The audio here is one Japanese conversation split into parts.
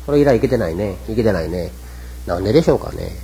それ以来いけてないね。いけてないね。なんででしょうかね。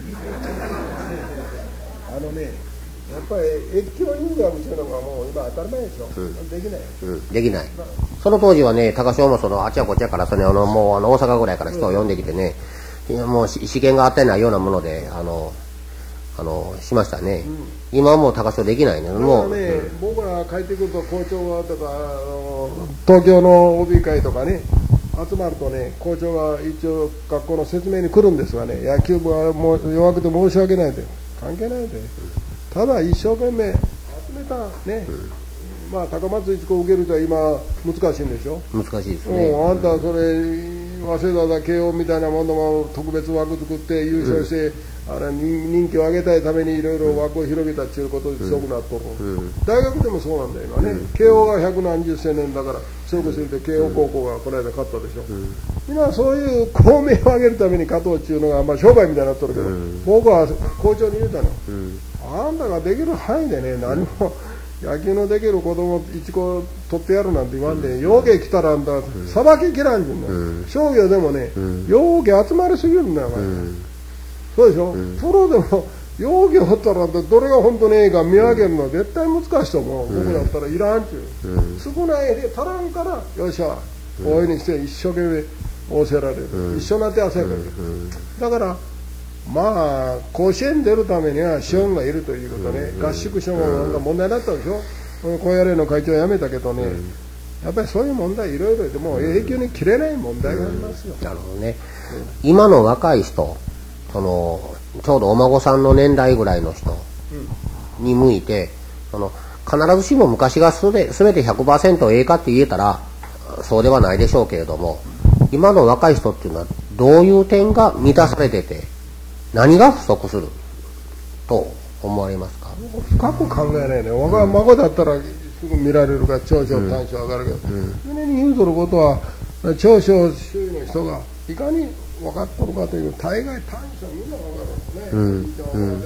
やっぱり越境入学っていうのがもう今当たり前でしょ。できない。 できない。その当時はね、高潮もあっちゃこっちゃから、もう大阪ぐらいから人を呼んできてね、もう試験があってないようなもので、しましたね。今はもう高潮できないね。もうね、僕ら帰ってくると校長がとか、東京の OB 会とかね、集まるとね、校長が一応学校の説明に来るんですがね、野球部はもう弱くて申し訳ないで、関係ないで。ただ一生懸命集めたね、まあ高松一高受けるとは今難しいんでしょ。 難しいですね。 あんたそれ早稲田だ慶応みたいなものも特別枠作って優勝して、人気を上げたいためにいろいろ枠を広げたっていうことで強くなっとる、大学でもそうなんだよ今ね、慶応が百何十青年だから強くするって慶応高校がこの間勝ったでしょ、今そういう公明を上げるために勝とうっていうのが、まあ、商売みたいになっとるけど、僕は校長に言うたの、あんたができる範囲でね、何も野球のできる子供一個取ってやるなんて言わんで、ようけ来たらあんたさばききらんじゅんの、商業でもね、ようけ集まりすぎるんだよ、そうでしょ、プロでもようけ掘ったらどれが本当にええか見分けるのは絶対難しいと思う、僕だったらいらんちゅう、少ないで足らんからよっしゃ応援にして一生懸命仰せられる、一緒になって汗かく、だからまあ甲子園出るためには資本がいるということね、合宿所もなんか問題になったでしょ、高野連の会長は辞めたけどね、やっぱりそういう問題いろいろでも永久に切れない問題がありますよ。 なるほどね。今の若い人、ちょうどお孫さんの年代ぐらいの人に向いて、必ずしも昔が全て 100% ええかって言えたらそうではないでしょうけれども、今の若い人っていうのはどういう点が満たされてて何が不足すると思われますか？ 深く考えないね。我が孫だったらすぐ見られるから長所短所分かるけど、常に言うとることは長所周囲の人がいかに分かっとるかという大概短所みんな分かるんですね。おばあちゃんの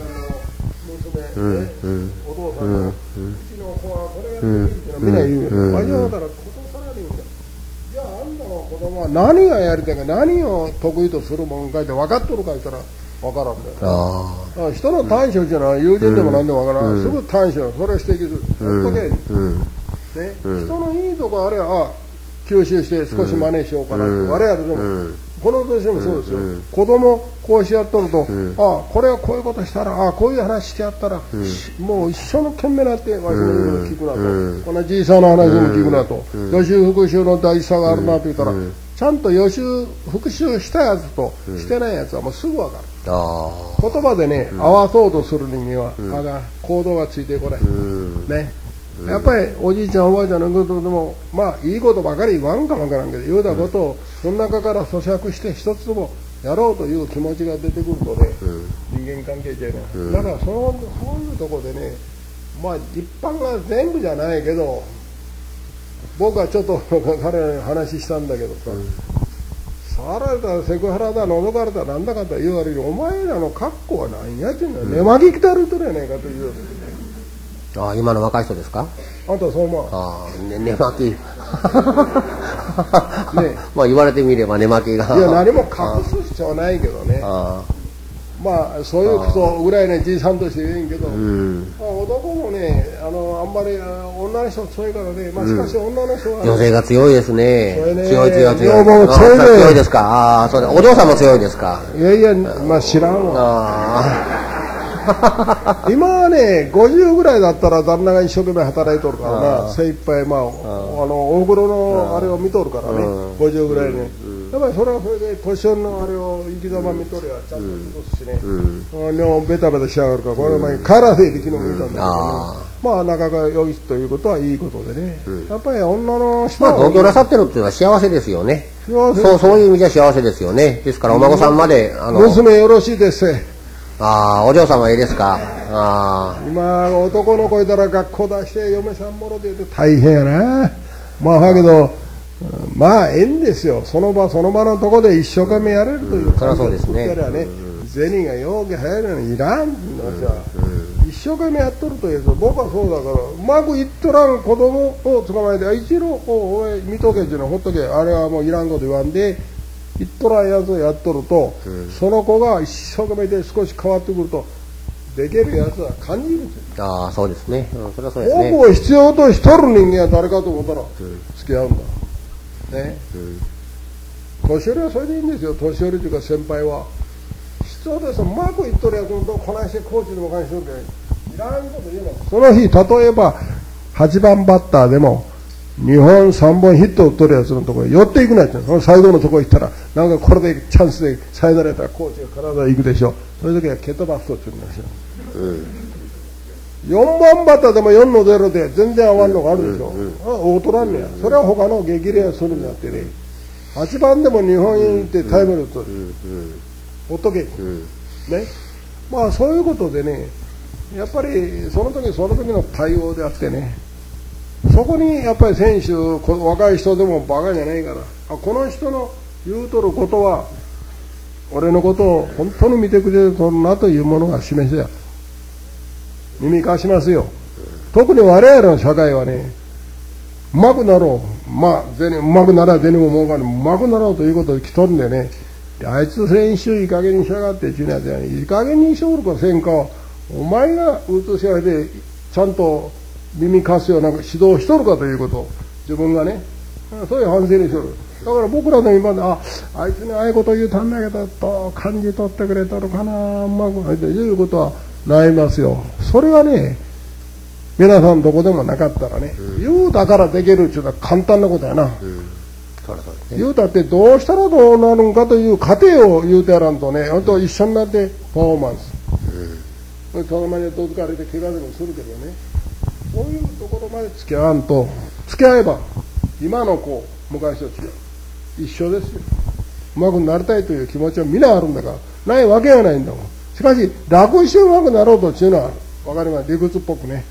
娘、お父さんのうちの子はこれができるってみんな言うけど、わしはだからことさらに言うんだ。じゃああんたの子供は何がやりたいか何を得意とするもんかいて分かっとるか言ったら分からんだよ。人の短所っていうのは友人でも何でも分からん、すぐ短所それを指摘する、ほっとけ、人のいいとこあれは吸収して少し真似しようかなって、我々でもこの年でもそうですよ、子供こうしやっとると、これはこういうことしたらこういう話してやったら、もう一生懸命なってわしの言うの聞くなと、こんな小さな話でも聞くなと、予習復習の大事さがあるなと言ったら、ちゃんと予習復習したやつとしてないやつはもうすぐ分かる。言葉でね、合わそうとする人間は行動がついてこないね。やっぱりおじいちゃんおばあちゃんのことでもまあいいことばかり言わんかもわからんけど、言うたことをその中から咀嚼して一つでもやろうという気持ちが出てくるとね、人間関係じゃない、だからそういうところでね、まあ一般が全部じゃないけど、僕はちょっと彼らに話したんだけどさ、触られたらセクハラだ覗かれたらなんだかと言われる、お前らの格好は何やってんの、寝巻き着たるとるやないかという。 今の若い人ですか？ あんたそう思う？ 寝巻きねまあ言われてみれば寝巻きがいや何も隠す必要はないけどね、まあそういうことぐらいねじいさんとして言えんけど、男もねあんまり女の人強いからね、まあしかし女の人は女性が強いですね。強い強いですか？そうでお嬢さんも強いですか？ いやいや、まあ知らんわ。今はね50ぐらいだったら旦那が一生懸命働いとるからな、精一杯大黒のあれを見とるからね、50ぐらいね、やっぱりそれはそれで年寄りのあれを生き様見とるやちゃんと過ごすしね、ベタベタしやがるから、これ前カラーで昨日見たんだけどね、まあ仲が良いということはいいことでね、やっぱり女の人は同居なさってるっていうのは幸せですよね。そういう意味じゃ幸せですよね。ですからお孫さんまで娘よろしいですお嬢さんはいいですか？ 今男の子いたら学校出して嫁さんもろで言うと大変やな。まあだけどまあええんですよ、その場その場のとこで一生懸命やれるという環境を作ったらね、銭がようけ入るのにいらんのさ、一生懸命やっとるというと、僕はそうだからうまくいっとらん子供を捕まえて一郎お前見とけっていうのほっとけ、あれはもういらんこと言わんで言っとらんやつをやっとると、その子が一生懸命で少し変わってくるとできるやつは感じるんですよ。 ああ、そうですね。それはそうですね。 僕を必要としとる人間は誰かと思ったら付き合うんだ。ね。年寄りはそれでいいんですよ。年寄りというか先輩は。必要です。うまくいっとるやつとこないしてコーチでもかにしとるけど、いらんこと言えない。その日、例えば8番バッターでも2本3本ヒットを打っとるやつのところへ寄っていくなって、その最後のところへ行ったら、なんかこれでチャンスでサイドられたらコーチが体行くでしょ。そういう時は蹴飛ばすとって言うんですよ。4番バッターでも4の0で全然合わんのがあるでしょ。大取らんねや。それは他の激励するんだってね。8番でも2本行ってタイムリー打っとる。ほっとけ。ね。まあそういうことでね、やっぱりその時その時の対応であってね、そこにやっぱり選手、若い人でもバカじゃないから、この人の言うとることは俺のことを本当に見てくれるなというものが示せや。耳貸しますよ。特に我々の社会はね、うまくなろう、まあうまくなら銭も儲かる、うまくなろうということで来とるんでね、あいつ選手いい加減にしやがってっていうやつは、いい加減にしおるかせんか、お前がうつし合いでちゃんと耳貸すような指導しとるかということを自分がね、そういう反省にしとる。だから僕らの今であいつにああいうこと言うたんだけどと感じ取ってくれとるかな、うまくないということはないますよ。それはね、皆さんどこでもなかったらね、言うだからできるっていうのは簡単なことやな。言うたってどうしたらどうなるんかという過程を言うてやらんとね、あと一緒になってパフォーマンス、そのままどつかれて怪我でもするけどね、そういうところまで付き合わんと、付き合えば今の子昔と違う、一緒ですよ。うまくなりたいという気持ちは皆あるんだから、ないわけがないんだもん。しかし楽してうまくなろうとっていうのは分かります。理屈っぽくね。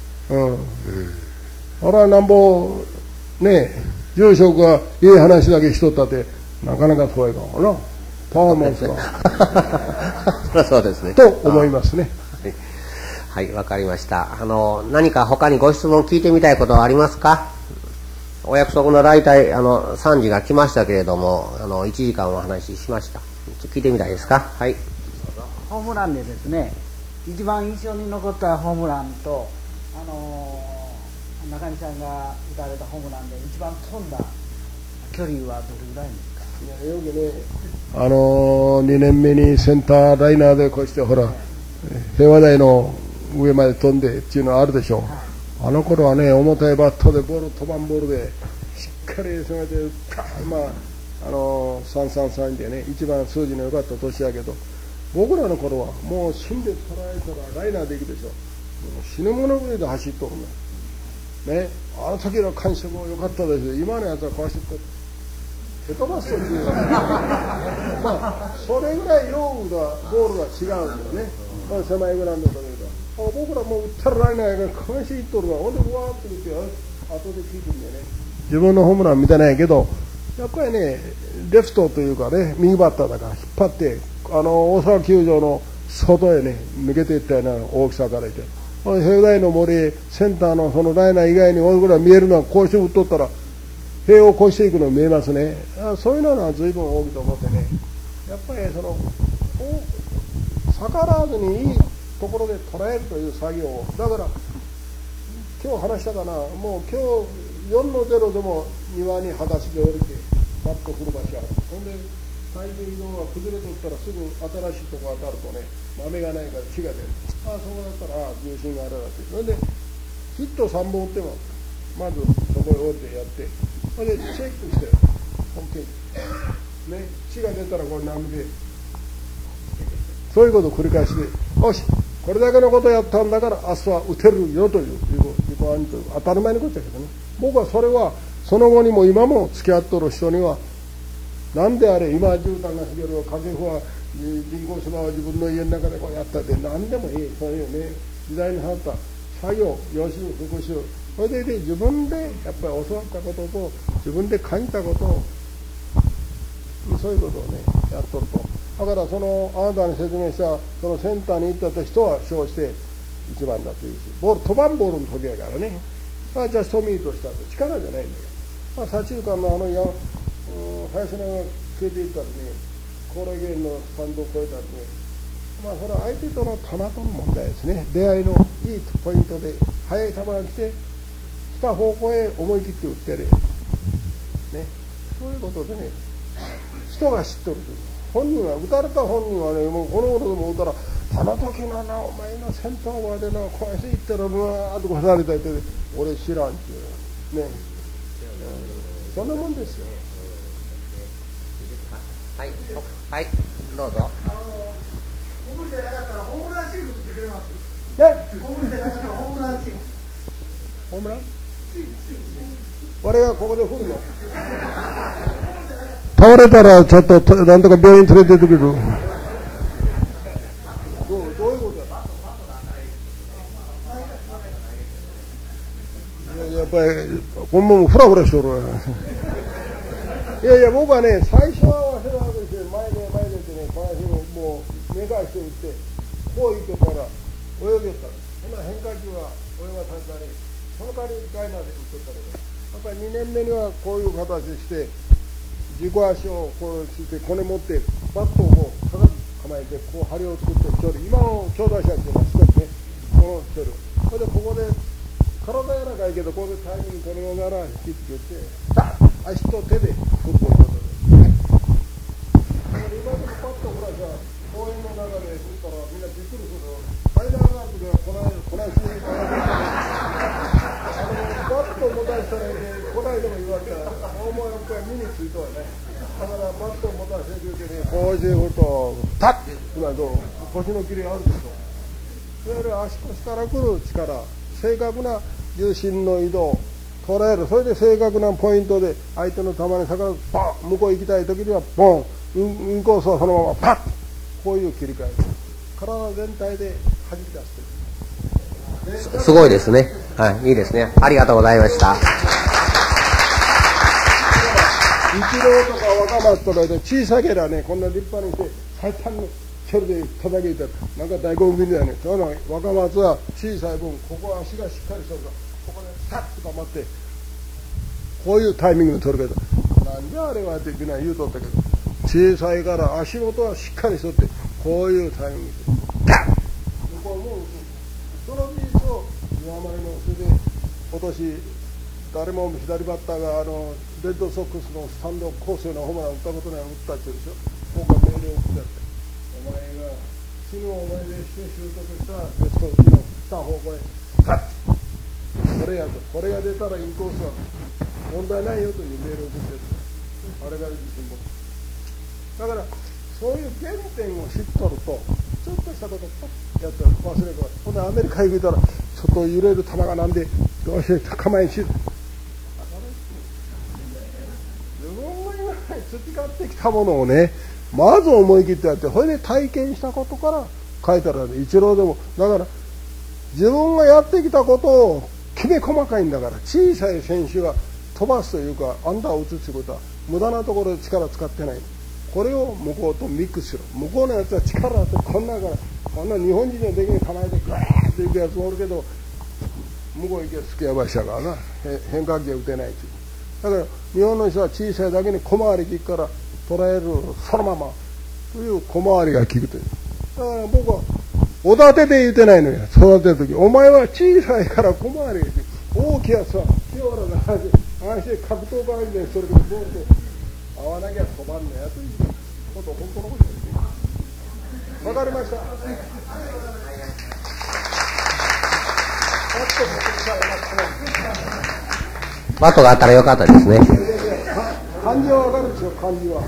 俺はなんぼね、住職がいい話だけしとったってなかなかそうやからな、パフォーマンスがそうですね。 と思いますね。 はい、わかりました。何か他にご質問聞いてみたいことはありますか？お約束の大体3時が来ましたけれども、1時間お話ししました。聞いてみたいですか？はい。 ホームランでですね、一番印象に残ったホームランと、中西さんが打たれたホームランで一番飛んだ距離はどれぐらいですか？ よくね、2年目にセンターライナーでこうしてほら、平和台の上まで飛んでっていうのはあるでしょう。あの頃はね、重たいバットでボール、飛ばんボールでしっかり攻めて、まあ333でね、一番数字の良かった年やけど、僕らの頃はもう芯で捉えたらライナーで行くでしょ。もう死ぬものぐらいで走っとるんだね。あの時の感触も良かったですよ。今のやつはこうして蹴飛ばすというまあそれぐらい用具がボールが違うんだよね。狭いグラウンドというか、僕らもう打ったらライナーがかわしいっとるわ。ほんでうわーって見て後で聞いてるんだよね。自分のホームラン見てないけど、やっぱりね、レフトというかね、右バッターだから引っ張って大阪球場の外へね抜けていったような大きさからいて、平台の森センターのそのライナー以外に僕ら見えるのはこうして打っとったら塀を越していくの見えますね。そういうのは随分大きいと思ってね、やっぱり逆らわずにいいところで捉えるという作業を、だから今日話したかな、もう今日4の0でも庭に裸足で降りてバット振る場所ある。ほんで最近のは崩れとったらすぐ新しいとこ当たるとね、豆がないから血が出る。そこだったら重心があるわけ。それでヒット3本打ってもまずそこへ降りてやって、それでチェックして OK ね、血が出たらこれ波で、そういうことを繰り返して、よしこれだけのことやったんだから明日は打てるよという当たり前のことだけどね、僕はそれはその後にも今も付き合っとる人には、なんであれ今絨毯が茂るわ、掛布は人工芝は自分の家の中でこうやったって何でもいい、そういうね時代に合った作業、予習復習、それで、自分でやっぱり教わったことと自分で感じたことを、そういうことをねやっとると。だからあなたに説明したそのセンターに行った人は称して一番だというし、ボール飛ばんボールの時やからね、ジャストミートしたって力じゃないんだけど、左中間の林のつけていったらね、高麗源のスタンドを超えたらね、まあそれは相手との球との問題ですね。出会いのいいポイントで速い球が来て来た方向へ思い切って打ってる、ね、そういうことでね、人が知っとるという、本人は打たれた本人はね、もうこの頃でも打ったらあの時のな、お前のセンターまでな、こうやって行ったらブワーッとこされたりて、俺知らんっていうね、そんなもんですよ。 はい、はい、どうぞ。 ホームランじゃなかったらホームランシールってくれます。 ね、 ホームランじゃなかったらホームランシール。 ホームラン？俺がここで振るの。倒れたらちょっとなんとか病院連れてってくれる。どういうことだ。やっぱりこんもんフラフラしとるわ。いやいや、僕はね、最初は忘れるわけですよ。前でってね、この日もう目返して打ってこう言ってたら泳げたら、そんな変化球は泳がされたり、その代わりガイナーで打っとったけど、やっぱり2年目にはこういう形して軸足をこうしてこね持ってバットをこう高く構えてこう張りを作って距離、今の強打者っていうのは少しね、この距離、それでここで体柔らかいけどここでタイミング取りながら引きつけて足と手で振っていくことです。だから今のパッとほらさ、公園の中で振ったらみんなびっくりする。ファイナーガープではこないしバット持たせたらね、こないでも言われたら、お前やっぱり身についとはね。だからバットを持たせてるけどね、こうして振ると、タッ今どう腰の切れあるでしょ。それより足腰から来る力、正確な重心の移動、捉える、それで正確なポイントで相手の球に逆らう、パン、向こう行きたい時にはポン、インコースはそのままパッ、こういう切り替え、体全体で弾き出してる。 すごいですね。はい、いいですね。ありがとうございました。 イチローとか若松とかで小さけりゃね、こんな立派にして最短の距離で叩けたらなんか大根みたいなね。その若松は小さい分、ここは足がしっかりしてるから、ここでサッと構ってこういうタイミングで取るけど、なんであれはできない言うとったけど、小さいから足元はしっかりしとってこういうタイミングでダッ、向こうもその技術を今までのそれで今年誰も左バッターがレッドソックスのスタンドコースのホームラン打ったことない打ったって言うでしょ。僕が命令を送ってやって、お前が死ぬ思いでして習得したベスト打ちの来た方向へカッと、これやと、これが出たらインコースは問題ないよという命令を送ってやって、あれが自信持ってだからそういう原点を知っとるとちょっとしたことパッやって忘れるから、ほんでアメリカ行ったらちょっと揺れる球がなんでどうして構えんし、自分が今培ってきたものをね、まず思い切ってやって、それで体験したことから書いたらね、イチローでもだから自分がやってきたことをきめ細かいんだから、小さい選手が飛ばすというかアンダーを打つということは無駄なところで力使ってない。これを向こうとミックスしろ。向こうのやつは力あってこんなからこんな日本人のできに構えてグワーッといくやつもおるけど、向こう行けすきやばしやからな、変化球打てないという。だから日本の人は小さいだけに小回り効くから捉えるそのままという小回りが効くという。だから僕はおだてで言うてないのよ。育てる時お前は小さいから小回りが効く、大きいやつは清らな話、ああして格闘家みたいにそれでボールと合わなきゃ止まんのやということを本当のことですね。わかりました。 バットがあったらよかったですね。 漢字はわかるでしょ、漢字は。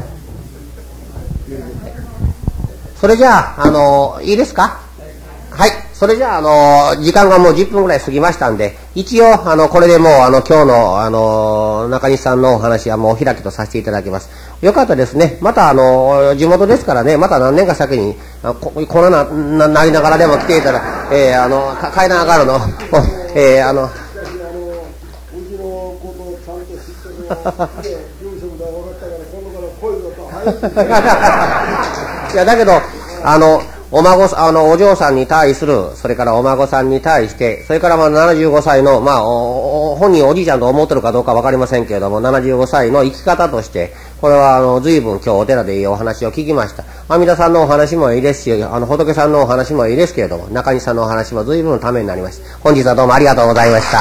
それじゃあ、いいですか？はい。それじゃあ、時間がもう10分ぐらい過ぎましたんで、一応、これでもう、今日の、中西さんのお話はもう開きとさせていただきます。よかったですね。また、地元ですからね、また何年か先に、こんなりながらでも来ていたら、階段上がるの、 うちのことをちゃんと知ってるの住職で分かったから、今度から声が入って。 いや、だけど、お嬢さんに対する、それからお孫さんに対して、それから75歳の、本人おじいちゃんと思ってるかどうかわかりませんけれども、75歳の生き方として、 これは随分今日お寺でいいお話を聞きました。阿弥陀さんのお話もいいですし、仏さんのお話もいいですけれども、中西さんのお話も随分ためになりました。本日はどうもありがとうございました。